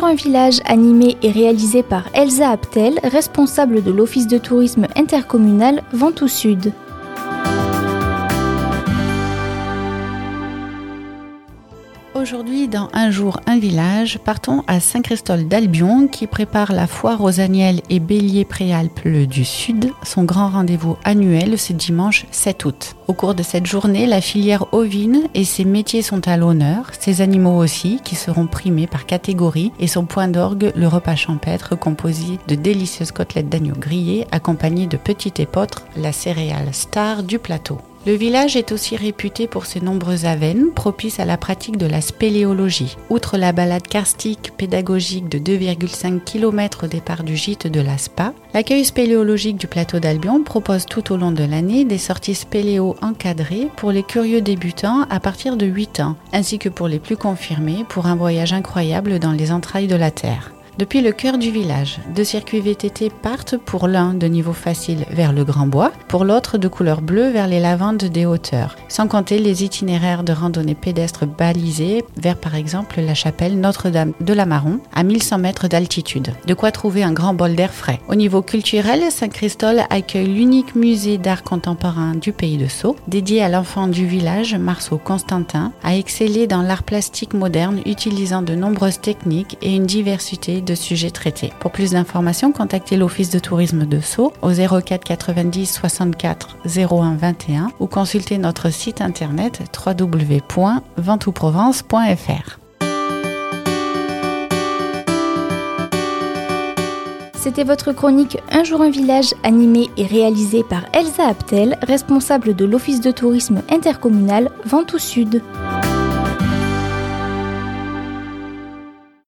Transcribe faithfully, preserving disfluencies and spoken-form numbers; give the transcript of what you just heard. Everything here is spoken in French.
jour un village animé et réalisé par Elsa Aptel, responsable de l'Office de tourisme intercommunal Ventoux Sud. Aujourd'hui, dans Un jour, un village, partons à Saint-Christol-d'Albion qui prépare la foire aux agnelles et béliers Préalpes du Sud, son grand rendez-vous annuel ce dimanche sept août. Au cours de cette journée, la filière ovine et ses métiers sont à l'honneur, ses animaux aussi qui seront primés par catégorie et son point d'orgue, le repas champêtre composé de délicieuses côtelettes d'agneau grillées accompagnées de petites épeautres, la céréale star du plateau. Le village est aussi réputé pour ses nombreuses avennes propices à la pratique de la spéléologie. Outre la balade karstique pédagogique de deux virgule cinq kilomètres au départ du gîte de l'Aspa, l'accueil spéléologique du plateau d'Albion propose tout au long de l'année des sorties spéléo encadrées pour les curieux débutants à partir de huit ans, ainsi que pour les plus confirmés pour un voyage incroyable dans les entrailles de la Terre. Depuis le cœur du village, deux circuits V T T partent pour l'un de niveau facile vers le Grand Bois, pour l'autre de couleur bleue vers les lavandes des hauteurs, sans compter les itinéraires de randonnée pédestre balisés vers par exemple la chapelle Notre-Dame de la Marron à mille cent mètres d'altitude. De quoi trouver un grand bol d'air frais. Au niveau culturel, Saint-Christol accueille l'unique musée d'art contemporain du pays de Sceaux, dédié à l'enfant du village, Marceau Constantin, a excellé dans l'art plastique moderne utilisant de nombreuses techniques et une diversité de sujets traités. Pour plus d'informations, contactez l'Office de tourisme de Sceaux au zéro quatre quatre-vingt-dix soixante-quatre zéro un vingt et un ou consultez notre site internet w w w point ventoux provence point f r. C'était votre chronique Un jour un village animée et réalisée par Elsa Aptel, responsable de l'Office de tourisme intercommunal Ventoux Sud.